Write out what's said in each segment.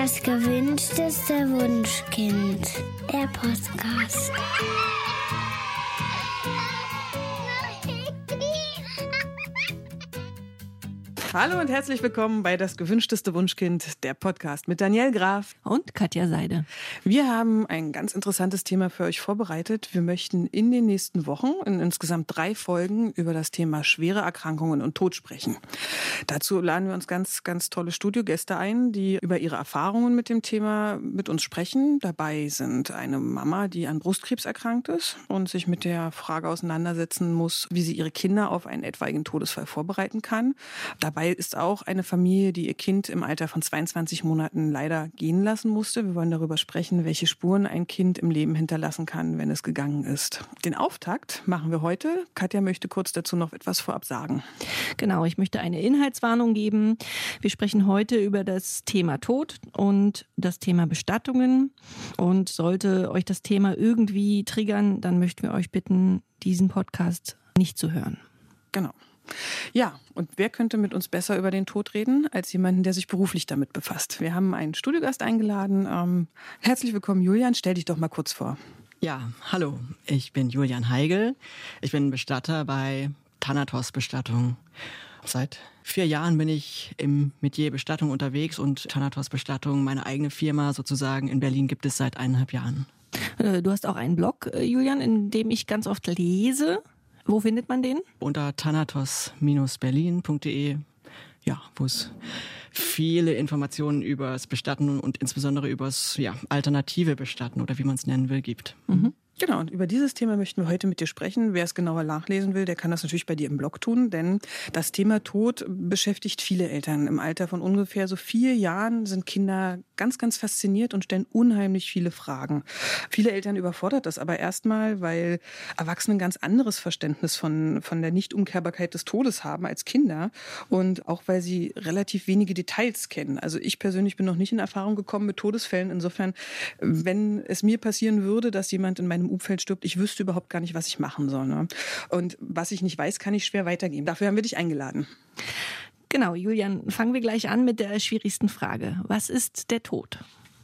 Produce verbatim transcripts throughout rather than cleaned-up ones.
Das gewünschteste Wunschkind, der Podcast. Hallo und herzlich willkommen bei Das gewünschteste Wunschkind, der Podcast mit Danielle Graf und Katja Seide. Wir haben ein ganz interessantes Thema für euch vorbereitet. Wir möchten in den nächsten Wochen in insgesamt drei Folgen über das Thema schwere Erkrankungen und Tod sprechen. Dazu laden wir uns ganz, ganz tolle Studiogäste ein, die über ihre Erfahrungen mit dem Thema mit uns sprechen. Dabei sind eine Mama, die an Brustkrebs erkrankt ist und sich mit der Frage auseinandersetzen muss, wie sie ihre Kinder auf einen etwaigen Todesfall vorbereiten kann. Dabei ist auch eine Familie, die ihr Kind im Alter von zweiundzwanzig Monaten leider gehen lassen musste. Wir wollen darüber sprechen, welche Spuren ein Kind im Leben hinterlassen kann, wenn es gegangen ist. Den Auftakt machen wir heute. Katja möchte kurz dazu noch etwas vorab sagen. Genau, ich möchte eine Inhaltswarnung geben. Wir sprechen heute über das Thema Tod und das Thema Bestattungen. Und sollte euch das Thema irgendwie triggern, dann möchten wir euch bitten, diesen Podcast nicht zu hören. Genau. Ja, und wer könnte mit uns besser über den Tod reden, als jemanden, der sich beruflich damit befasst? Wir haben einen Studiogast eingeladen. Ähm, herzlich willkommen, Julian. Stell dich doch mal kurz vor. Ja, hallo. Ich bin Julian Heigl. Ich bin Bestatter bei Thanatos Bestattung. Seit vier Jahren bin ich im Metier Bestattung unterwegs und Thanatos Bestattung, meine eigene Firma sozusagen, in Berlin gibt es seit eineinhalb Jahren. Du hast auch einen Blog, Julian, in dem ich ganz oft lese. Wo findet man den? Unter thanatos Bindestrich berlin Punkt de, ja, wo es viele Informationen über das Bestatten und insbesondere über das ja, alternative Bestatten oder wie man es nennen will, gibt. Mhm. Genau, und über dieses Thema möchten wir heute mit dir sprechen. Wer es genauer nachlesen will, der kann das natürlich bei dir im Blog tun, denn das Thema Tod beschäftigt viele Eltern. Im Alter von ungefähr so vier Jahren sind Kinder ganz, ganz fasziniert und stellen unheimlich viele Fragen. Viele Eltern überfordert das aber erstmal, weil Erwachsene ein ganz anderes Verständnis von, von der Nichtumkehrbarkeit des Todes haben als Kinder und auch weil sie relativ wenige Details kennen. Also ich persönlich bin noch nicht in Erfahrung gekommen mit Todesfällen. Insofern, wenn es mir passieren würde, dass jemand in meinem Umfeld stirbt, ich wüsste überhaupt gar nicht, was ich machen soll. Ne? Und was ich nicht weiß, kann ich schwer weitergeben. Dafür haben wir dich eingeladen. Genau, Julian, fangen wir gleich an mit der schwierigsten Frage. Was ist der Tod?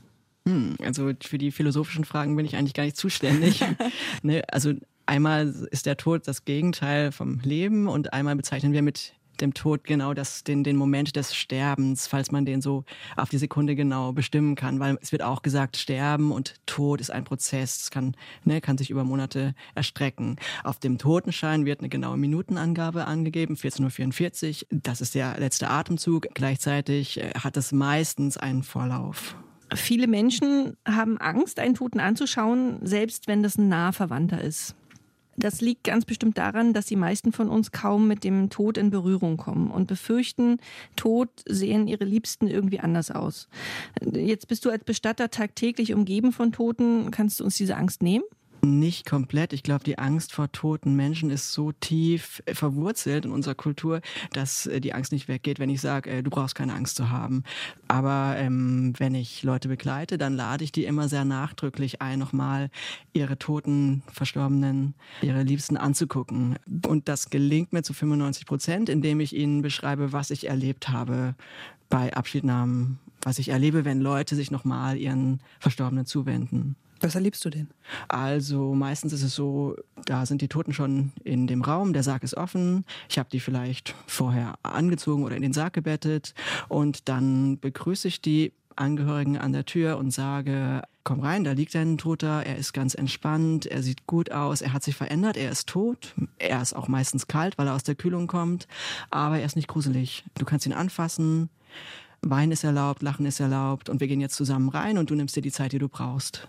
Hm, also für die philosophischen Fragen bin ich eigentlich gar nicht zuständig. ne, also einmal ist der Tod das Gegenteil vom Leben und einmal bezeichnen wir mit dem Tod genau das, den, den Moment des Sterbens, falls man den so auf die Sekunde genau bestimmen kann, weil es wird auch gesagt, Sterben und Tod ist ein Prozess, es kann, ne, kann sich über Monate erstrecken. Auf dem Totenschein wird eine genaue Minutenangabe angegeben, vierzehn Uhr vierundvierzig, das ist der letzte Atemzug, gleichzeitig hat es meistens einen Vorlauf. Viele Menschen haben Angst, einen Toten anzuschauen, selbst wenn das ein naher Verwandter ist. Das liegt ganz bestimmt daran, dass die meisten von uns kaum mit dem Tod in Berührung kommen und befürchten, Tod sehen ihre Liebsten irgendwie anders aus. Jetzt bist du als Bestatter tagtäglich umgeben von Toten. Kannst du uns diese Angst nehmen? Nicht komplett. Ich glaube, die Angst vor toten Menschen ist so tief verwurzelt in unserer Kultur, dass die Angst nicht weggeht, wenn ich sage, du brauchst keine Angst zu haben. Aber ähm, wenn ich Leute begleite, dann lade ich die immer sehr nachdrücklich ein, nochmal ihre toten, Verstorbenen, ihre Liebsten anzugucken. Und das gelingt mir zu fünfundneunzig Prozent, indem ich ihnen beschreibe, was ich erlebt habe bei Abschiednahmen, was ich erlebe, wenn Leute sich nochmal ihren Verstorbenen zuwenden. Was erlebst du denn? Also meistens ist es so, da sind die Toten schon in dem Raum, der Sarg ist offen, ich habe die vielleicht vorher angezogen oder in den Sarg gebettet und dann begrüße ich die Angehörigen an der Tür und sage, komm rein, da liegt ein Toter, er ist ganz entspannt, er sieht gut aus, er hat sich verändert, er ist tot, er ist auch meistens kalt, weil er aus der Kühlung kommt, aber er ist nicht gruselig. Du kannst ihn anfassen, Weinen ist erlaubt, Lachen ist erlaubt und wir gehen jetzt zusammen rein und du nimmst dir die Zeit, die du brauchst.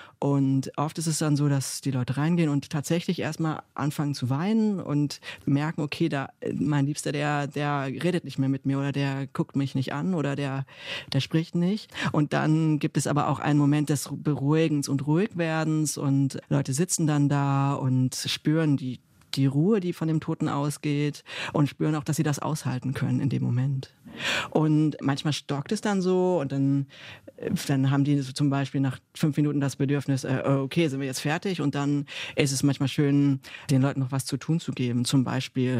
Und oft ist es dann so, dass die Leute reingehen und tatsächlich erstmal anfangen zu weinen und merken, okay, da mein Liebster, der der redet nicht mehr mit mir oder der guckt mich nicht an oder der der spricht nicht. Und dann gibt es aber auch einen Moment des Beruhigens und Ruhigwerdens und Leute sitzen dann da und spüren die die Ruhe, die von dem Toten ausgeht und spüren auch, dass sie das aushalten können in dem Moment. Und manchmal stockt es dann so und dann, dann haben die zum Beispiel nach fünf Minuten das Bedürfnis, äh, okay, sind wir jetzt fertig? Und dann ist es manchmal schön, den Leuten noch was zu tun zu geben. Zum Beispiel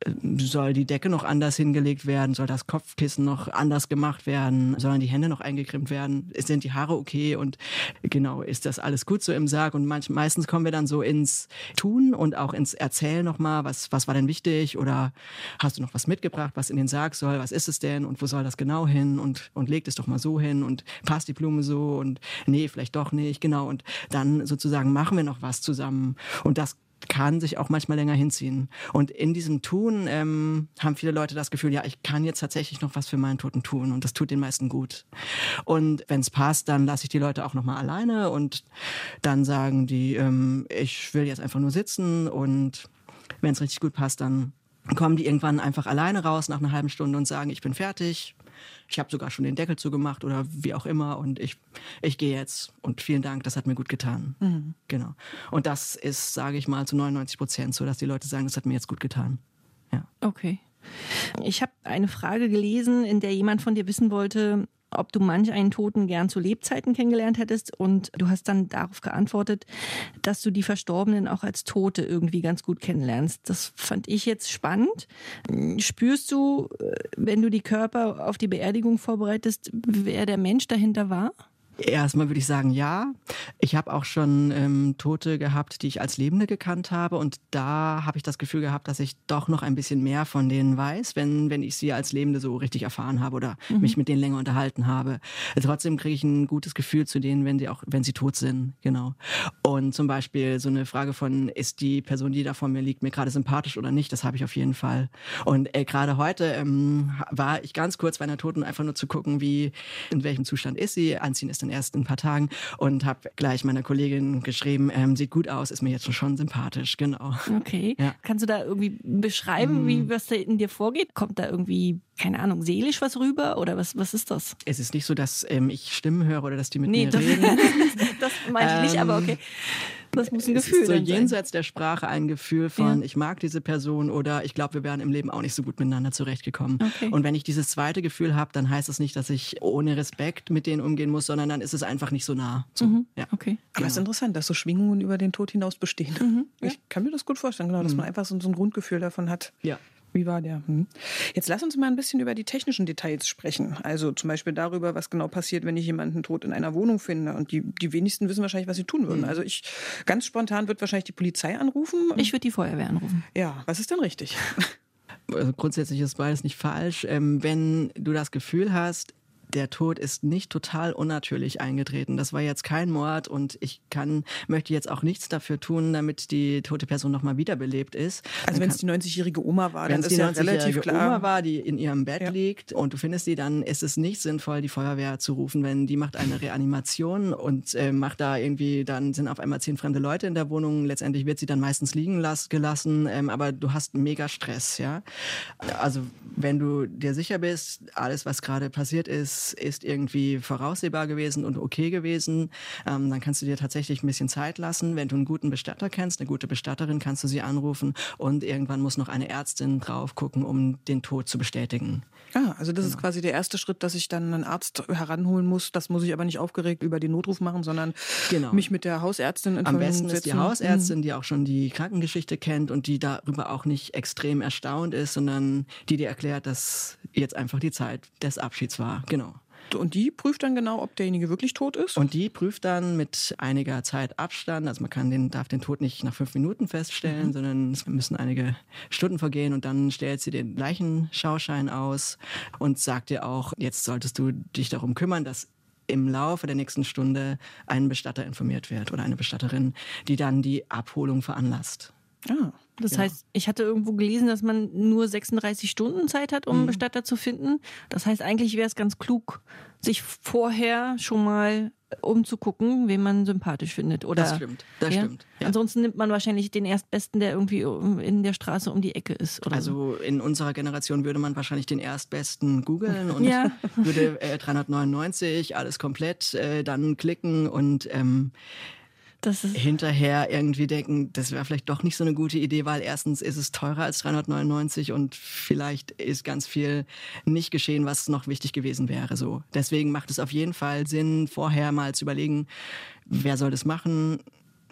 soll die Decke noch anders hingelegt werden? Soll das Kopfkissen noch anders gemacht werden? Sollen die Hände noch eingecremt werden? Sind die Haare okay? Und genau, ist das alles gut so im Sarg? Und manch, meistens kommen wir dann so ins Tun und auch ins Erzählen nochmal, was, was war denn wichtig? Oder hast du noch was mitgebracht, was in den Sarg soll? Was ist es denn? Und wo soll das genau hin? Und, und legt es doch mal so hin und passt die Blume so? Und nee, vielleicht doch nicht. Genau. Und dann sozusagen machen wir noch was zusammen. Und das kann sich auch manchmal länger hinziehen. Und in diesem Tun ähm, haben viele Leute das Gefühl, ja, ich kann jetzt tatsächlich noch was für meinen Toten tun und das tut den meisten gut. Und wenn es passt, dann lasse ich die Leute auch nochmal alleine und dann sagen die, ähm, ich will jetzt einfach nur sitzen und wenn es richtig gut passt, dann kommen die irgendwann einfach alleine raus nach einer halben Stunde und sagen, ich bin fertig. Ich habe sogar schon den Deckel zugemacht oder wie auch immer und ich, ich gehe jetzt und vielen Dank, das hat mir gut getan. Mhm. Genau. Und das ist, sage ich mal, zu neunundneunzig Prozent so, dass die Leute sagen, das hat mir jetzt gut getan. Ja. Okay. Ich habe eine Frage gelesen, in der jemand von dir wissen wollte, ob du manch einen Toten gern zu Lebzeiten kennengelernt hättest und du hast dann darauf geantwortet, dass du die Verstorbenen auch als Tote irgendwie ganz gut kennenlernst. Das fand ich jetzt spannend. Spürst du, wenn du die Körper auf die Beerdigung vorbereitest, wer der Mensch dahinter war? Erstmal würde ich sagen, ja. Ich habe auch schon ähm, Tote gehabt, die ich als Lebende gekannt habe und da habe ich das Gefühl gehabt, dass ich doch noch ein bisschen mehr von denen weiß, wenn, wenn ich sie als Lebende so richtig erfahren habe oder mhm. mich mit denen länger unterhalten habe. Trotzdem kriege ich ein gutes Gefühl zu denen, wenn sie auch, wenn sie tot sind, genau. Und zum Beispiel so eine Frage von, ist die Person, die da vor mir liegt, mir gerade sympathisch oder nicht, das habe ich auf jeden Fall. Und äh, gerade heute ähm, war ich ganz kurz bei einer Toten, einfach nur zu gucken, wie, in welchem Zustand ist sie. Anziehen ist dann erst in ein paar Tagen und habe gleich meiner Kollegin geschrieben, ähm, sieht gut aus, ist mir jetzt schon sympathisch, genau. Okay. Ja. Kannst du da irgendwie beschreiben, wie was da in dir vorgeht? Kommt da irgendwie, keine Ahnung, seelisch was rüber oder was, was ist das? Es ist nicht so, dass ähm, ich Stimmen höre oder dass die mit nee, mir das, reden. Das meine ich nicht, ähm, aber okay. Das muss ein Gefühl sein. Es ist so sein. jenseits der Sprache ein Gefühl von, ja. ich mag diese Person oder ich glaube, wir wären im Leben auch nicht so gut miteinander zurechtgekommen. Okay. Und wenn ich dieses zweite Gefühl habe, dann heißt es nicht, dass ich ohne Respekt mit denen umgehen muss, sondern dann ist es einfach nicht so nah. So, mhm. ja. Okay. Aber es ist interessant, dass so Schwingungen über den Tod hinaus bestehen. Mhm. Ja. Ich kann mir das gut vorstellen, genau, dass mhm. man einfach so, so ein Grundgefühl davon hat. Ja. Wie war der? Hm. Jetzt lass uns mal ein bisschen über die technischen Details sprechen. Also zum Beispiel darüber, was genau passiert, wenn ich jemanden tot in einer Wohnung finde. Und die, die wenigsten wissen wahrscheinlich, was sie tun würden. Mhm. Also ich, ganz spontan wird wahrscheinlich die Polizei anrufen. Ich würde die Feuerwehr anrufen. Ja, was ist denn richtig? Also grundsätzlich ist beides nicht falsch. Ähm, wenn du das Gefühl hast, der Tod ist nicht total unnatürlich eingetreten. Das war jetzt kein Mord und ich kann, möchte jetzt auch nichts dafür tun, damit die tote Person nochmal wiederbelebt ist. Also wenn es die neunzigjährige Oma war, dann ist die ja relativ klar. Oma war, die in ihrem Bett ja. liegt und du findest sie, dann ist es nicht sinnvoll, die Feuerwehr zu rufen, wenn die macht eine Reanimation und äh, macht da irgendwie, dann sind auf einmal zehn fremde Leute in der Wohnung. Letztendlich wird sie dann meistens liegen las- gelassen, ähm, aber du hast mega Stress, ja. Also wenn du dir sicher bist, alles, was gerade passiert ist, ist irgendwie voraussehbar gewesen und okay gewesen, ähm, dann kannst du dir tatsächlich ein bisschen Zeit lassen. Wenn du einen guten Bestatter kennst, eine gute Bestatterin, kannst du sie anrufen und irgendwann muss noch eine Ärztin drauf gucken, um den Tod zu bestätigen. Ah, also das Genau. ist quasi der erste Schritt, dass ich dann einen Arzt heranholen muss. Das muss ich aber nicht aufgeregt über den Notruf machen, sondern genau. mich mit der Hausärztin in Am Verbindung besten ist setzen. die Hausärztin, die auch schon die Krankengeschichte kennt und die darüber auch nicht extrem erstaunt ist, sondern die dir erklärt, dass jetzt einfach die Zeit des Abschieds war. Genau. Und die prüft dann genau, ob derjenige wirklich tot ist? Und die prüft dann mit einiger Zeit Abstand, also man kann den, darf den Tod nicht nach fünf Minuten feststellen, mhm. sondern es müssen einige Stunden vergehen und dann stellt sie den Leichenschauschein aus und sagt dir auch, jetzt solltest du dich darum kümmern, dass im Laufe der nächsten Stunde ein Bestatter informiert wird oder eine Bestatterin, die dann die Abholung veranlasst. Ah. Das Genau. heißt, ich hatte irgendwo gelesen, dass man nur sechsunddreißig Stunden Zeit hat, um einen Bestatter zu finden. Das heißt, eigentlich wäre es ganz klug, sich vorher schon mal umzugucken, wen man sympathisch findet. Oder, Das stimmt, das ja? stimmt. Ja. Ansonsten nimmt man wahrscheinlich den Erstbesten, der irgendwie in der Straße um die Ecke ist. Oder so. Also in unserer Generation würde man wahrscheinlich den Erstbesten googeln und Ja. würde äh, dreihundertneunundneunzig, alles komplett, äh, dann klicken und ähm, Das ist hinterher irgendwie denken, das wäre vielleicht doch nicht so eine gute Idee, weil erstens ist es teurer als dreihundertneunundneunzig und vielleicht ist ganz viel nicht geschehen, was noch wichtig gewesen wäre. So. Deswegen macht es auf jeden Fall Sinn, vorher mal zu überlegen, wer soll das machen,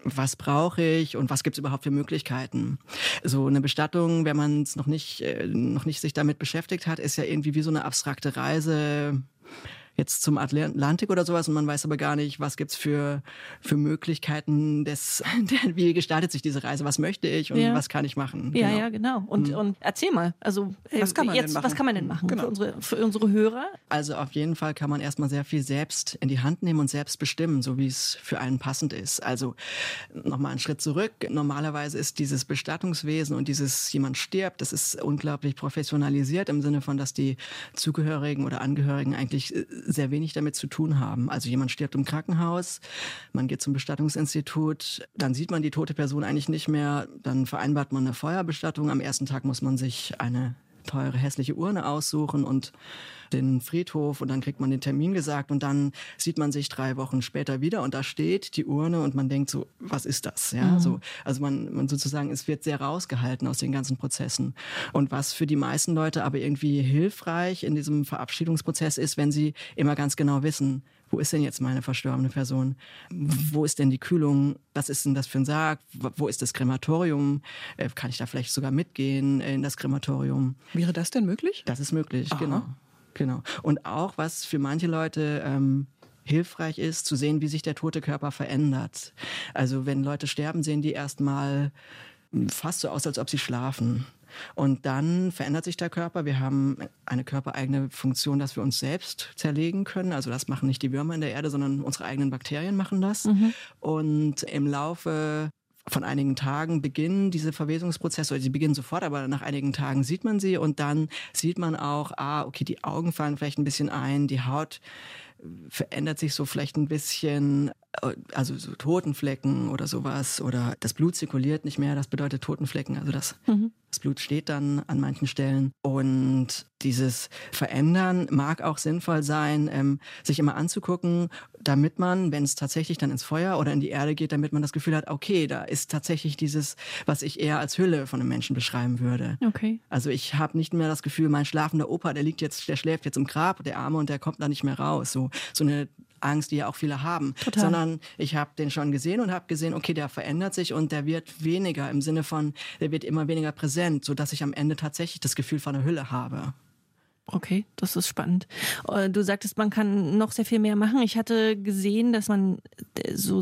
was brauche ich und was gibt es überhaupt für Möglichkeiten. So eine Bestattung, wenn man es noch nicht, äh, noch nicht sich damit beschäftigt hat, ist ja irgendwie wie so eine abstrakte Reise jetzt zum Atlantik oder sowas und man weiß aber gar nicht, was gibt's für für Möglichkeiten des, wie gestaltet sich diese Reise, was möchte ich und ja. was kann ich machen. Ja, genau. ja, genau. Und, mhm. und erzähl mal, also was kann man jetzt, denn machen? Was kann man denn machen genau. für, unsere, für unsere Hörer? Also auf jeden Fall kann man erstmal sehr viel selbst in die Hand nehmen und selbst bestimmen, so wie es für einen passend ist. Also nochmal einen Schritt zurück. Normalerweise ist dieses Bestattungswesen und dieses jemand stirbt, das ist unglaublich professionalisiert im Sinne von, dass die Zugehörigen oder Angehörigen eigentlich sehr wenig damit zu tun haben. Also jemand stirbt im Krankenhaus, man geht zum Bestattungsinstitut, dann sieht man die tote Person eigentlich nicht mehr, dann vereinbart man eine Feuerbestattung. Am ersten Tag muss man sich eine teure, hässliche Urne aussuchen und den Friedhof und dann kriegt man den Termin gesagt und dann sieht man sich drei Wochen später wieder und da steht die Urne und man denkt so, was ist das? Ja, mhm. so, also man, man sozusagen, es wird sehr rausgehalten aus den ganzen Prozessen. Und was für die meisten Leute aber irgendwie hilfreich in diesem Verabschiedungsprozess ist, wenn sie immer ganz genau wissen, wo ist denn jetzt meine verstorbene Person? Wo ist denn die Kühlung? Was ist denn das für ein Sarg? Wo ist das Krematorium? Äh, kann ich da vielleicht sogar mitgehen in das Krematorium? Wäre das denn möglich? Das ist möglich, Aha. genau. genau. Und auch, was für manche Leute ähm, hilfreich ist, zu sehen, wie sich der tote Körper verändert. Also wenn Leute sterben, sehen die erstmal fast so aus, als ob sie schlafen. Und dann verändert sich der Körper. Wir haben eine körpereigene Funktion, dass wir uns selbst zerlegen können. Also das machen nicht die Würmer in der Erde, sondern unsere eigenen Bakterien machen das. Mhm. Und im Laufe von einigen Tagen beginnen diese Verwesungsprozesse, oder sie beginnen sofort, aber nach einigen Tagen sieht man sie und dann sieht man auch, ah, okay, die Augen fallen vielleicht ein bisschen ein, die Haut verändert sich so vielleicht ein bisschen, also so Totenflecken oder sowas, oder das Blut zirkuliert nicht mehr, das bedeutet Totenflecken, also das, mhm. das Blut steht dann an manchen Stellen. Und dieses Verändern mag auch sinnvoll sein, ähm, sich immer anzugucken, damit man, wenn es tatsächlich dann ins Feuer oder in die Erde geht, damit man das Gefühl hat, okay, da ist tatsächlich dieses, was ich eher als Hülle von einem Menschen beschreiben würde. Okay. Also ich habe nicht mehr das Gefühl, mein schlafender Opa, der liegt jetzt, der schläft jetzt im Grab, der Arme, und der kommt da nicht mehr raus. So, so eine Angst, die ja auch viele haben. Total. Sondern ich habe den schon gesehen und habe gesehen, okay, der verändert sich und der wird weniger im Sinne von, der wird immer weniger präsent, sodass ich am Ende tatsächlich das Gefühl von einer Hülle habe. Okay, das ist spannend. Du sagtest, man kann noch sehr viel mehr machen. Ich hatte gesehen, dass man so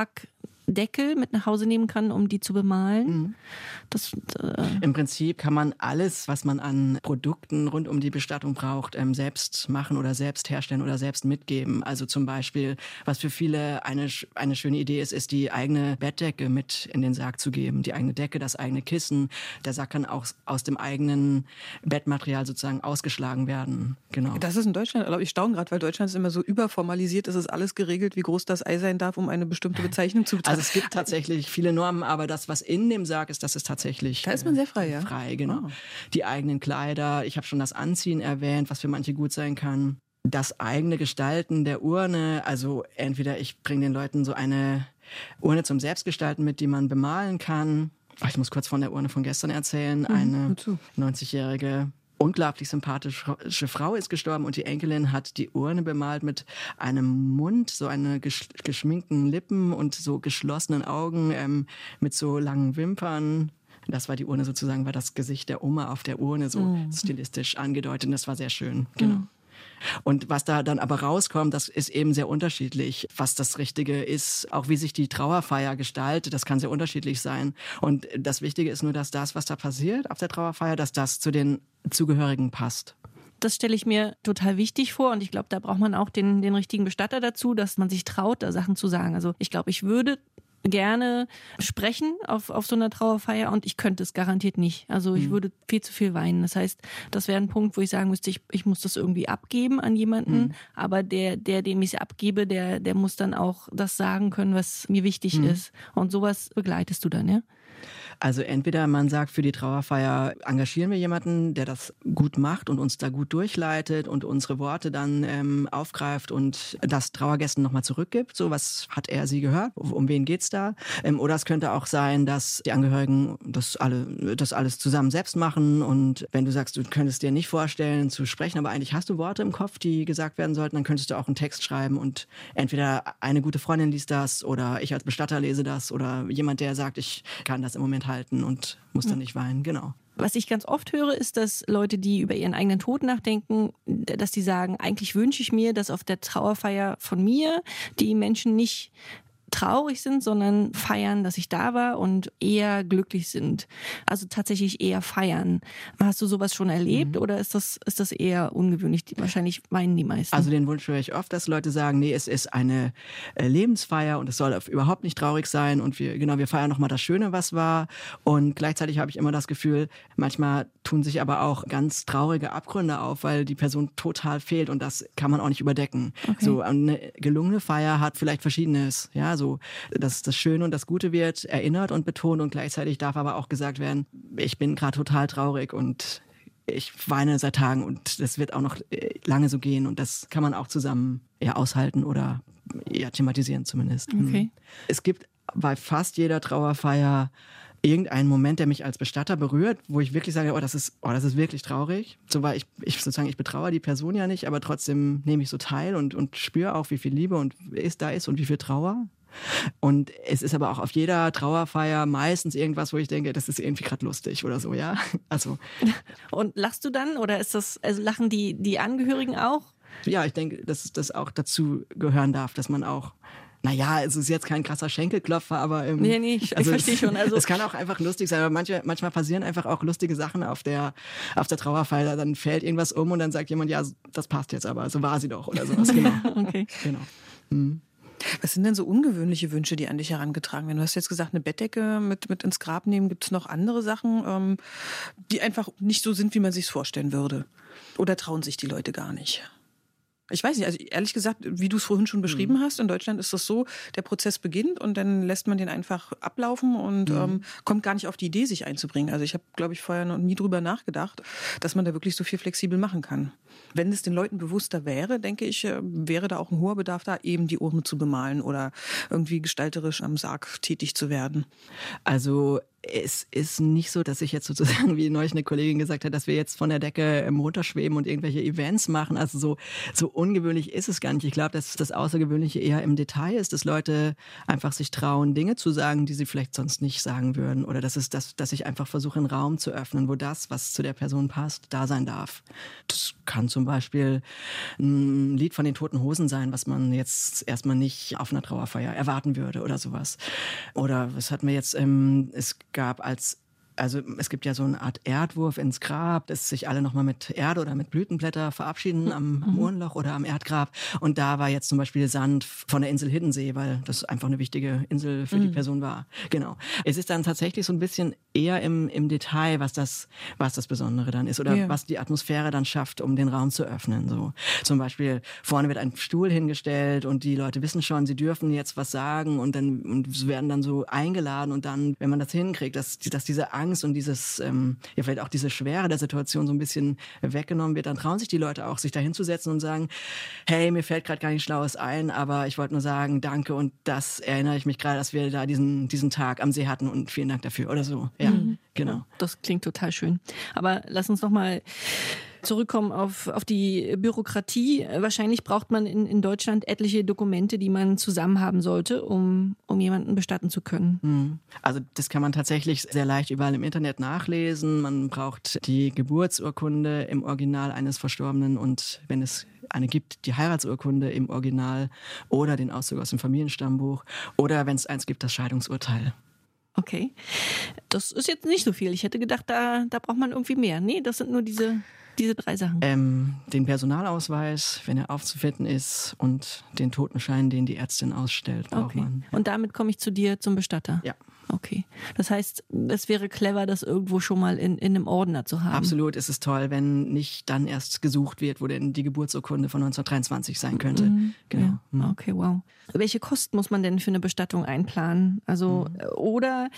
Sargdeckel mit nach Hause nehmen kann, um die zu bemalen. Mhm. Das, äh Im Prinzip kann man alles, was man an Produkten rund um die Bestattung braucht, ähm, selbst machen oder selbst herstellen oder selbst mitgeben. Also zum Beispiel, was für viele eine, eine schöne Idee ist, ist die eigene Bettdecke mit in den Sarg zu geben. Die eigene Decke, das eigene Kissen. Der Sarg kann auch aus dem eigenen Bettmaterial sozusagen ausgeschlagen werden. Genau. Das ist in Deutschland, ich staune gerade, weil Deutschland ist immer so überformalisiert, es ist alles geregelt, wie groß das Ei sein darf, um eine bestimmte Bezeichnung zu Also es gibt tatsächlich viele Normen, aber das, was in dem Sarg ist, das ist tatsächlich Da ist man sehr frei, ja? Frei, genau. Oh. Die eigenen Kleider, ich habe schon das Anziehen erwähnt, was für manche gut sein kann. Das eigene Gestalten der Urne, also entweder ich bringe den Leuten so eine Urne zum Selbstgestalten mit, die man bemalen kann. Ich muss kurz von der Urne von gestern erzählen. Mhm, eine neunzigjährige unglaublich sympathische Frau ist gestorben und die Enkelin hat die Urne bemalt mit einem Mund, so eine gesch- geschminkten Lippen und so geschlossenen Augen, ähm, mit so langen Wimpern. Das war die Urne sozusagen, war das Gesicht der Oma auf der Urne so mhm. stilistisch angedeutet und das war sehr schön, genau. Mhm. Und was da dann aber rauskommt, das ist eben sehr unterschiedlich, was das Richtige ist, auch wie sich die Trauerfeier gestaltet, das kann sehr unterschiedlich sein. Und das Wichtige ist nur, dass das, was da passiert auf der Trauerfeier, dass das zu den Zugehörigen passt. Das stelle ich mir total wichtig vor und ich glaube, da braucht man auch den, den richtigen Bestatter dazu, dass man sich traut, da Sachen zu sagen. Also ich glaube, ich würde gerne sprechen auf, auf so einer Trauerfeier und ich könnte es garantiert nicht. Also ich mhm. würde viel zu viel weinen. Das heißt, das wäre ein Punkt, wo ich sagen müsste, ich, ich muss das irgendwie abgeben an jemanden, mhm. aber der, der, dem ich es abgebe, der, der muss dann auch das sagen können, was mir wichtig mhm. ist. Und sowas begleitest du dann, ja? Also entweder man sagt, für die Trauerfeier engagieren wir jemanden, der das gut macht und uns da gut durchleitet und unsere Worte dann ähm, aufgreift und das Trauergästen nochmal zurückgibt. So, was hat er, sie gehört? Um wen geht's da? Ähm, oder es könnte auch sein, dass die Angehörigen das, alle, das alles zusammen selbst machen. Und wenn du sagst, du könntest dir nicht vorstellen zu sprechen, aber eigentlich hast du Worte im Kopf, die gesagt werden sollten, dann könntest du auch einen Text schreiben und entweder eine gute Freundin liest das oder ich als Bestatter lese das oder jemand, der sagt, ich kann das im Moment halten und muss dann nicht weinen. Genau. Was ich ganz oft höre, ist, dass Leute, die über ihren eigenen Tod nachdenken, dass die sagen, eigentlich wünsche ich mir, dass auf der Trauerfeier von mir die Menschen nicht traurig sind, sondern feiern, dass ich da war und eher glücklich sind. Also tatsächlich eher feiern. Hast du sowas schon erlebt mhm. oder ist das, ist das eher ungewöhnlich? Wahrscheinlich meinen die meisten. Also den Wunsch höre ich oft, dass Leute sagen, nee, es ist eine äh, Lebensfeier und es soll überhaupt nicht traurig sein und wir, genau, wir feiern nochmal das Schöne, was war. Und gleichzeitig habe ich immer das Gefühl, manchmal tun sich aber auch ganz traurige Abgründe auf, weil die Person total fehlt und das kann man auch nicht überdecken. Okay. So eine gelungene Feier hat vielleicht Verschiedenes, ja, so, dass das Schöne und das Gute wird erinnert und betont und gleichzeitig darf aber auch gesagt werden, ich bin gerade total traurig und ich weine seit Tagen und das wird auch noch lange so gehen und das kann man auch zusammen eher aushalten oder eher thematisieren zumindest. Okay. Es gibt bei fast jeder Trauerfeier irgendeinen Moment, der mich als Bestatter berührt, wo ich wirklich sage, oh, das ist, oh, das ist wirklich traurig. So, weil ich, ich sozusagen, ich betrauere die Person ja nicht, aber trotzdem nehme ich so teil und, und spüre auch, wie viel Liebe und ist da ist und wie viel Trauer. Und es ist aber auch auf jeder Trauerfeier meistens irgendwas, wo ich denke, das ist irgendwie gerade lustig oder so, ja. Also. Und lachst du dann oder ist das, also lachen die, die Angehörigen auch? Ja, ich denke, dass das auch dazu gehören darf, dass man auch, naja, es ist jetzt kein krasser Schenkelklopfer, aber ähm, nee, nee, ich, also ich verstehe schon. Also es kann auch einfach lustig sein, aber manche, manchmal passieren einfach auch lustige Sachen auf der, auf der Trauerfeier. Dann fällt irgendwas um und dann sagt jemand, ja, das passt jetzt aber, so war sie doch oder sowas. Genau. Okay. Genau. Hm. Was sind denn so ungewöhnliche Wünsche, die an dich herangetragen werden? Du hast jetzt gesagt, eine Bettdecke mit, mit ins Grab nehmen. Gibt es noch andere Sachen, ähm, die einfach nicht so sind, wie man sich es vorstellen würde? Oder trauen sich die Leute gar nicht? Ich weiß nicht, also ehrlich gesagt, wie du es vorhin schon beschrieben mhm. hast, in Deutschland ist das so, der Prozess beginnt und dann lässt man den einfach ablaufen und mhm. ähm, kommt gar nicht auf die Idee, sich einzubringen. Also ich habe, glaube ich, vorher noch nie drüber nachgedacht, dass man da wirklich so viel flexibel machen kann. Wenn es den Leuten bewusster wäre, denke ich, wäre da auch ein hoher Bedarf da, eben die Urne zu bemalen oder irgendwie gestalterisch am Sarg tätig zu werden. Also es ist nicht so, dass ich jetzt sozusagen, wie neulich eine Kollegin gesagt hat, dass wir jetzt von der Decke runterschweben und irgendwelche Events machen. Also so, so ungewöhnlich ist es gar nicht. Ich glaube, dass das Außergewöhnliche eher im Detail ist, dass Leute einfach sich trauen, Dinge zu sagen, die sie vielleicht sonst nicht sagen würden. Oder dass, es das, dass ich einfach versuche, einen Raum zu öffnen, wo das, was zu der Person passt, da sein darf. Das kann zum Beispiel ein Lied von den Toten Hosen sein, was man jetzt erstmal nicht auf einer Trauerfeier erwarten würde oder sowas. Oder was hatten wir jetzt, ähm, es gab als Also es gibt ja so eine Art Erdwurf ins Grab, dass sich alle nochmal mit Erde oder mit Blütenblätter verabschieden am mhm. Urnloch oder am Erdgrab. Und da war jetzt zum Beispiel Sand von der Insel Hiddensee, weil das einfach eine wichtige Insel für mhm. die Person war. Genau. Es ist dann tatsächlich so ein bisschen eher im, im Detail, was das, was das Besondere dann ist oder ja. was die Atmosphäre dann schafft, um den Raum zu öffnen. So zum Beispiel vorne wird ein Stuhl hingestellt und die Leute wissen schon, sie dürfen jetzt was sagen und dann und werden dann so eingeladen und dann, wenn man das hinkriegt, dass, dass diese Angst und dieses, ähm, ja vielleicht auch diese Schwere der Situation so ein bisschen weggenommen wird, dann trauen sich die Leute auch, sich da hinzusetzen und sagen, hey, mir fällt gerade gar nichts Schlaues ein, aber ich wollte nur sagen, danke und das erinnere ich mich gerade, dass wir da diesen, diesen Tag am See hatten und vielen Dank dafür oder so. Ja, mhm. genau. Das klingt total schön. Aber lass uns noch mal zurückkommen auf, auf die Bürokratie. Wahrscheinlich braucht man in, in Deutschland etliche Dokumente, die man zusammen haben sollte, um, um jemanden bestatten zu können. Also das kann man tatsächlich sehr leicht überall im Internet nachlesen. Man braucht die Geburtsurkunde im Original eines Verstorbenen und wenn es eine gibt, die Heiratsurkunde im Original oder den Auszug aus dem Familienstammbuch oder wenn es eins gibt, das Scheidungsurteil. Okay. Das ist jetzt nicht so viel. Ich hätte gedacht, da, da braucht man irgendwie mehr. Nee, das sind nur diese... Diese drei Sachen? Ähm, den Personalausweis, wenn er aufzufinden ist und den Totenschein, den die Ärztin ausstellt, braucht okay. man. Ja. Und damit komme ich zu dir zum Bestatter? Ja. Okay. Das heißt, es wäre clever, das irgendwo schon mal in, in einem Ordner zu haben. Absolut, es ist toll, wenn nicht dann erst gesucht wird, wo denn die Geburtsurkunde von neunzehnhundertdreiundzwanzig sein könnte. Mhm. Genau. Ja. Mhm. Okay, wow. Welche Kosten muss man denn für eine Bestattung einplanen? Also, mhm. oder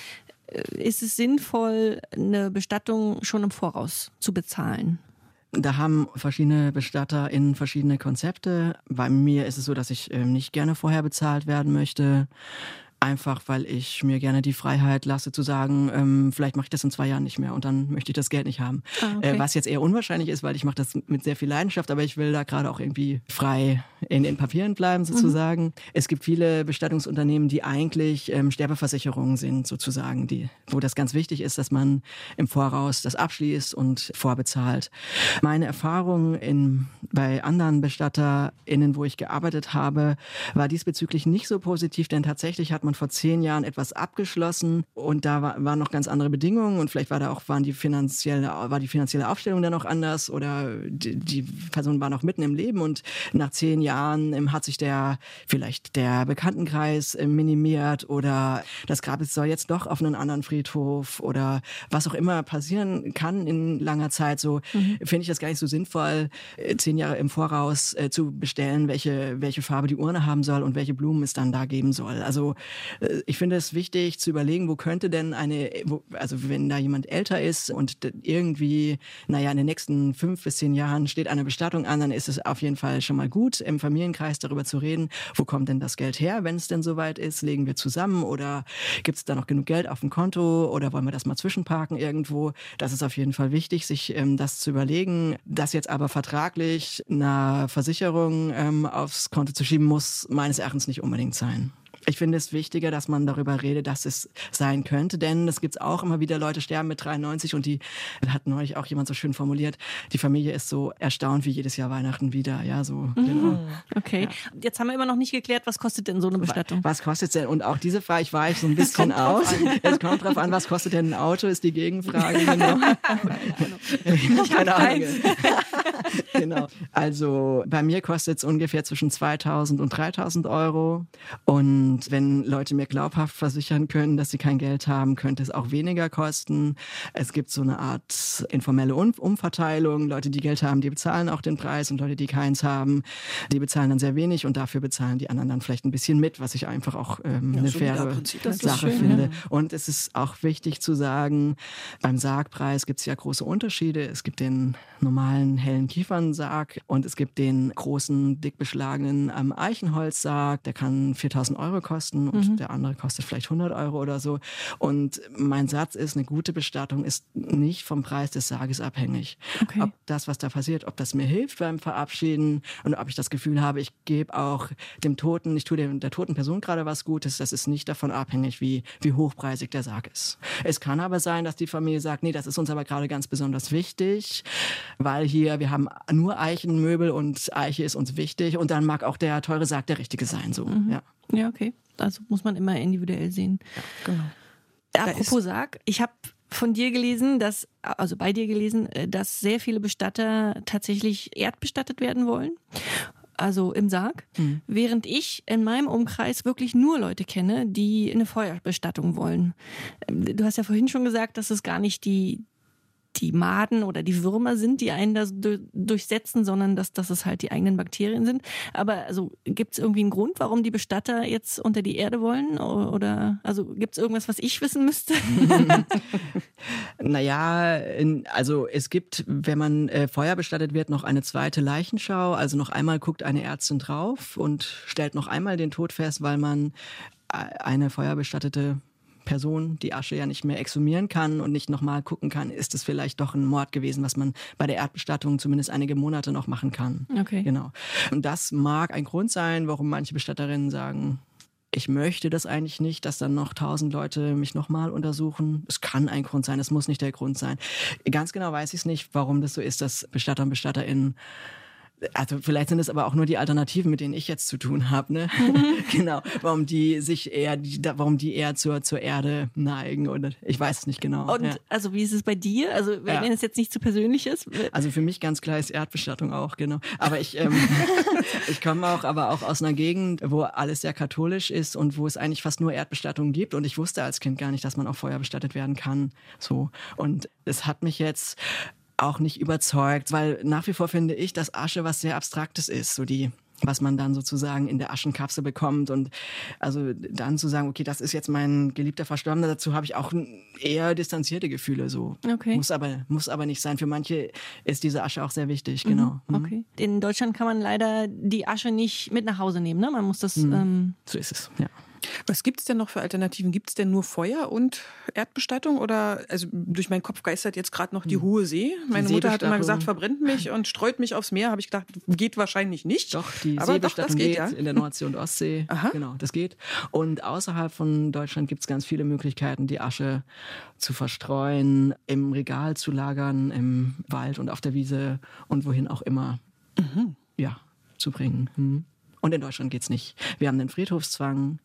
ist es sinnvoll, eine Bestattung schon im Voraus zu bezahlen? Da haben verschiedene BestatterInnen verschiedene Konzepte. Bei mir ist es so, dass ich ähm, nicht gerne vorher bezahlt werden möchte. Einfach, weil ich mir gerne die Freiheit lasse zu sagen, ähm, vielleicht mache ich das in zwei Jahren nicht mehr und dann möchte ich das Geld nicht haben. Ah, okay. äh, was jetzt eher unwahrscheinlich ist, weil ich mache das mit sehr viel Leidenschaft, aber ich will da gerade auch irgendwie frei in den Papieren bleiben sozusagen. Mhm. Es gibt viele Bestattungsunternehmen, die eigentlich ähm, Sterbeversicherungen sind sozusagen, die, wo das ganz wichtig ist, dass man im Voraus das abschließt und vorbezahlt. Meine Erfahrung in, bei anderen BestatterInnen, wo ich gearbeitet habe, war diesbezüglich nicht so positiv, denn tatsächlich hat man vor zehn Jahren etwas abgeschlossen und da war, waren noch ganz andere Bedingungen und vielleicht war da auch waren die finanzielle war die finanzielle Aufstellung dann noch anders oder die, die Person war noch mitten im Leben und nach zehn Jahren ähm, hat sich der vielleicht der Bekanntenkreis äh, minimiert oder das Grab soll jetzt doch auf einen anderen Friedhof oder was auch immer passieren kann in langer Zeit. So mhm. finde ich das gar nicht so sinnvoll, äh, zehn Jahre im Voraus äh, zu bestellen, welche welche Farbe die Urne haben soll und welche Blumen es dann da geben soll. Also ich finde es wichtig zu überlegen, wo könnte denn eine, wo, also wenn da jemand älter ist und irgendwie, naja, in den nächsten fünf bis zehn Jahren steht eine Bestattung an, dann ist es auf jeden Fall schon mal gut, im Familienkreis darüber zu reden, wo kommt denn das Geld her, wenn es denn soweit ist, legen wir zusammen oder gibt es da noch genug Geld auf dem Konto oder wollen wir das mal zwischenparken irgendwo? Das ist auf jeden Fall wichtig, sich ähm, das zu überlegen. Das jetzt aber vertraglich einer Versicherung ähm, aufs Konto zu schieben, muss meines Erachtens nicht unbedingt sein. Ich finde es wichtiger, dass man darüber redet, dass es sein könnte, denn es gibt auch immer wieder Leute sterben mit dreiundneunzig und die hat neulich auch jemand so schön formuliert, die Familie ist so erstaunt wie jedes Jahr Weihnachten wieder, ja, so. Mhm. Genau. Okay, ja. Jetzt haben wir immer noch nicht geklärt, was kostet denn so eine Bestattung? Was kostet denn? Und auch diese Frage, ich war ich so ein bisschen aus. Es kommt drauf an, was kostet denn ein Auto, ist die Gegenfrage, genau. Keine Ahnung. Genau. Also bei mir kostet es ungefähr zwischen zweitausend und dreitausend Euro und Und wenn Leute mir glaubhaft versichern können, dass sie kein Geld haben, könnte es auch weniger kosten. Es gibt so eine Art informelle um- Umverteilung. Leute, die Geld haben, die bezahlen auch den Preis und Leute, die keins haben, die bezahlen dann sehr wenig und dafür bezahlen die anderen dann vielleicht ein bisschen mit, was ich einfach auch ähm, ja, eine so faire Sache schön, finde. Ja. Und es ist auch wichtig zu sagen, beim Sargpreis gibt es ja große Unterschiede. Es gibt den normalen hellen Kiefernsarg und es gibt den großen, dick beschlagenen ähm, Eichenholzsarg. Der kann viertausend Euro kosten und mhm. der andere kostet vielleicht hundert Euro oder so. Und mein Satz ist, eine gute Bestattung ist nicht vom Preis des Sarges abhängig. Okay. Ob das, was da passiert, ob das mir hilft beim Verabschieden und ob ich das Gefühl habe, ich gebe auch dem Toten, ich tue der, der toten Person gerade was Gutes, das ist nicht davon abhängig, wie, wie hochpreisig der Sarg ist. Es kann aber sein, dass die Familie sagt, nee, das ist uns aber gerade ganz besonders wichtig, weil hier, wir haben nur Eichenmöbel und Eiche ist uns wichtig und dann mag auch der teure Sarg der richtige sein. So. Mhm. Ja. Ja, okay. Also muss man immer individuell sehen. Ja, genau. Apropos Sarg, ich habe von dir gelesen, dass, also bei dir gelesen, dass sehr viele Bestatter tatsächlich erdbestattet werden wollen. Also im Sarg. Hm. Während ich in meinem Umkreis wirklich nur Leute kenne, die eine Feuerbestattung wollen. Du hast ja vorhin schon gesagt, dass es gar nicht die die Maden oder die Würmer sind, die einen da durchsetzen, sondern dass, dass es halt die eigenen Bakterien sind. Aber also gibt es irgendwie einen Grund, warum die Bestatter jetzt unter die Erde wollen? Oder also gibt es irgendwas, was ich wissen müsste? Naja, also es gibt, wenn man äh, feuerbestattet wird, noch eine zweite Leichenschau. Also noch einmal guckt eine Ärztin drauf und stellt noch einmal den Tod fest, weil man eine feuerbestattete Person die Asche ja nicht mehr exhumieren kann und nicht nochmal gucken kann, ist es vielleicht doch ein Mord gewesen, was man bei der Erdbestattung zumindest einige Monate noch machen kann. Okay. Genau. Und das mag ein Grund sein, warum manche Bestatterinnen sagen, ich möchte das eigentlich nicht, dass dann noch tausend Leute mich nochmal untersuchen. Es kann ein Grund sein, es muss nicht der Grund sein. Ganz genau weiß ich es nicht, warum das so ist, dass Bestatter und BestatterInnen, also vielleicht sind es aber auch nur die Alternativen, mit denen ich jetzt zu tun habe, ne? Mhm. Genau, warum die sich eher, warum die eher zur zur Erde neigen oder ich weiß es nicht genau. Und ja. Also wie ist es bei dir? Also wenn ja. es jetzt nicht zu persönlich ist? Also für mich ganz klar ist Erdbestattung auch, genau. Aber ich ähm, ich komme auch aber auch aus einer Gegend, wo alles sehr katholisch ist und wo es eigentlich fast nur Erdbestattungen gibt und ich wusste als Kind gar nicht, dass man auch feuerbestattet werden kann. So und es hat mich jetzt auch nicht überzeugt, weil nach wie vor finde ich, dass Asche was sehr Abstraktes ist. So die was man dann sozusagen in der Aschenkapsel bekommt. Und also dann zu sagen, okay, das ist jetzt mein geliebter Verstorbener, dazu habe ich auch eher distanzierte Gefühle. So. Okay. Muss aber, muss aber nicht sein. Für manche ist diese Asche auch sehr wichtig, genau. Mhm. Okay. In Deutschland kann man leider die Asche nicht mit nach Hause nehmen, ne? Man muss das... Mhm. Ähm so ist es, ja. Was gibt es denn noch für Alternativen? Gibt es denn nur Feuer und Erdbestattung? Oder, also durch meinen Kopf geistert jetzt gerade noch die Hohe See. Meine Mutter hat immer gesagt, verbrennt mich und streut mich aufs Meer. Habe ich gedacht, geht wahrscheinlich nicht. Doch, die Aber Seebestattung doch, das geht, geht ja. in der Nordsee und Ostsee. Aha. Genau, das geht. Und außerhalb von Deutschland gibt es ganz viele Möglichkeiten, die Asche zu verstreuen, im Regal zu lagern, im Wald und auf der Wiese und wohin auch immer Mhm. ja, zu bringen. Mhm. Und in Deutschland geht's nicht. Wir haben den Friedhofszwang.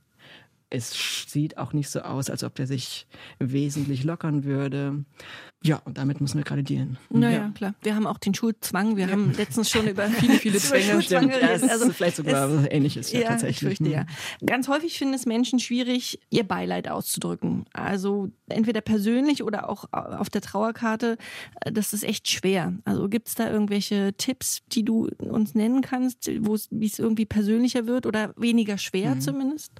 Es sieht auch nicht so aus, als ob der sich wesentlich lockern würde. Ja, und damit müssen wir gerade dealen. Naja, Ja. klar. Wir haben auch den Schulzwang. Wir haben letztens schon über viele, viele Zwänge. Schulzwang Ja, geredet. es Also, ist vielleicht sogar es- was Ähnliches, ja, ja, tatsächlich. ich fürchte, Mhm. ja. Ganz häufig finden es Menschen schwierig, ihr Beileid auszudrücken. Also entweder persönlich oder auch auf der Trauerkarte. Das ist echt schwer. Also gibt es da irgendwelche Tipps, die du uns nennen kannst, wo es, wie es irgendwie persönlicher wird oder weniger schwer Mhm. zumindest?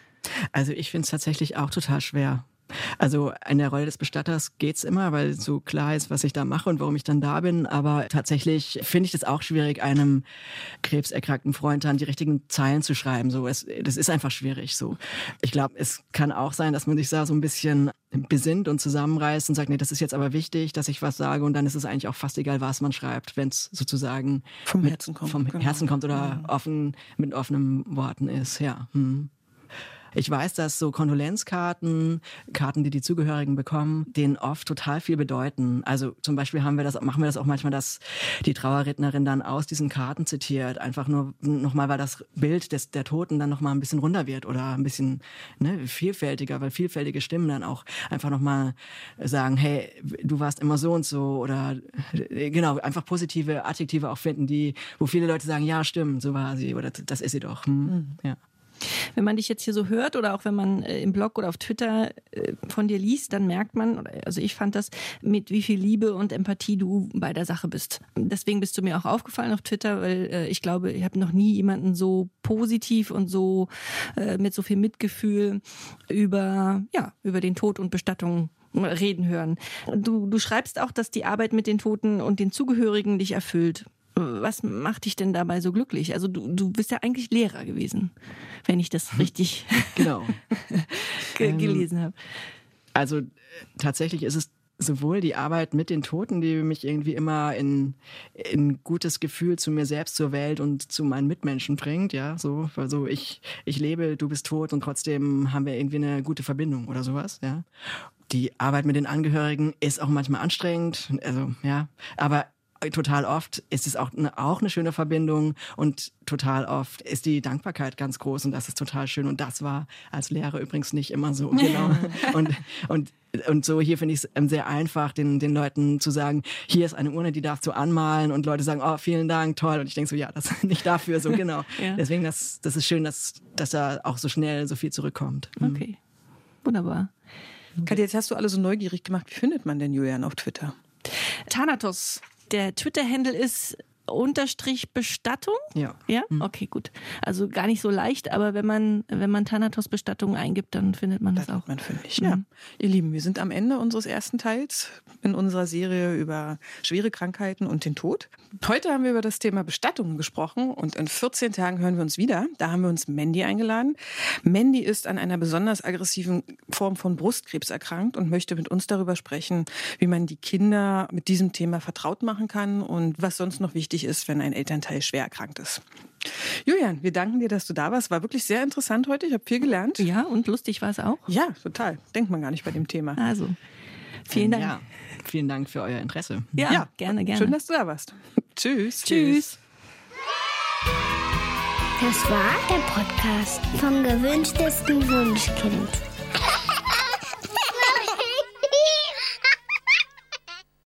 Also ich finde es tatsächlich auch total schwer. Also in der Rolle des Bestatters geht's immer, weil so klar ist, was ich da mache und warum ich dann da bin. Aber tatsächlich finde ich es auch schwierig, einem krebserkrankten Freund dann die richtigen Zeilen zu schreiben. So, es, das ist einfach schwierig. So, ich glaube, es kann auch sein, dass man sich da so ein bisschen besinnt und zusammenreißt und sagt, nee, das ist jetzt aber wichtig, dass ich was sage. Und dann ist es eigentlich auch fast egal, was man schreibt, wenn es sozusagen Vom mit- Herzen kommt, vom genau. Herzen kommt oder Mhm. offen mit offenen Worten ist. Ja. Hm. Ich weiß, dass so Kondolenzkarten, Karten, die die Zugehörigen bekommen, denen oft total viel bedeuten. Also zum Beispiel haben wir das, machen wir das auch manchmal, dass die Trauerrednerin dann aus diesen Karten zitiert, einfach nur nochmal, weil das Bild des, der Toten dann nochmal ein bisschen runder wird oder ein bisschen ne, vielfältiger, weil vielfältige Stimmen dann auch einfach nochmal sagen, hey, du warst immer so und so oder äh, genau, einfach positive Adjektive auch finden, die, wo viele Leute sagen, ja, stimmt, so war sie oder das ist sie doch. Hm, Mhm. ja. Wenn man dich jetzt hier so hört oder auch wenn man äh, im Blog oder auf Twitter äh, von dir liest, dann merkt man, oder, also ich fand das, mit wie viel Liebe und Empathie du bei der Sache bist. Deswegen bist du mir auch aufgefallen auf Twitter, weil äh, ich glaube, ich habe noch nie jemanden so positiv und so äh, mit so viel Mitgefühl über, ja, über den Tod und Bestattung reden hören. Du, du schreibst auch, dass die Arbeit mit den Toten und den Zugehörigen dich erfüllt. Was macht dich denn dabei so glücklich? Also du, du bist ja eigentlich Lehrer gewesen, wenn ich das richtig Genau. ge- Ähm, gelesen habe. Also äh, tatsächlich ist es sowohl die Arbeit mit den Toten, die mich irgendwie immer in in gutes Gefühl zu mir selbst, zur Welt und zu meinen Mitmenschen bringt, ja, so, also ich ich lebe, du bist tot und trotzdem haben wir irgendwie eine gute Verbindung oder sowas, ja. Die Arbeit mit den Angehörigen ist auch manchmal anstrengend, also ja, aber total oft ist es auch eine, auch eine schöne Verbindung und total oft ist die Dankbarkeit ganz groß und das ist total schön und das war als Lehrer übrigens nicht immer so, genau. und, und, und so hier finde ich es sehr einfach, den, den Leuten zu sagen, hier ist eine Urne, die darfst du anmalen und Leute sagen, oh, vielen Dank, toll und ich denke so, ja, das ist nicht dafür, so genau. Ja. Deswegen, das, das ist schön, dass, dass da auch so schnell so viel zurückkommt. Okay, wunderbar. Katja, jetzt hast du alle so neugierig gemacht. Wie findet man denn Julian auf Twitter? Thanatos, der Twitter-Handle ist Unterstrich Bestattung? Ja. Ja? Okay, gut. Also gar nicht so leicht, aber wenn man, wenn man Thanatos Bestattung eingibt, dann findet man das, Das auch. wird man fündig. Ja. Ihr Lieben, wir sind am Ende unseres ersten Teils in unserer Serie über schwere Krankheiten und den Tod. Heute haben wir über das Thema Bestattung gesprochen und in vierzehn Tagen hören wir uns wieder. Da haben wir uns Mandy eingeladen. Mandy ist an einer besonders aggressiven Form von Brustkrebs erkrankt und möchte mit uns darüber sprechen, wie man die Kinder mit diesem Thema vertraut machen kann und was sonst noch wichtig ist, wenn ein Elternteil schwer erkrankt ist. Julian, wir danken dir, dass du da warst. War wirklich sehr interessant heute. Ich habe viel gelernt. Ja, und lustig war es auch. Ja, total. Denkt man gar nicht bei dem Thema. Also, vielen Dank. Ja, vielen Dank für euer Interesse. Ja, Ja. gerne, gerne. Schön, dass du da warst. Tschüss. Tschüss. Das war der Podcast vom gewünschtesten Wunschkind.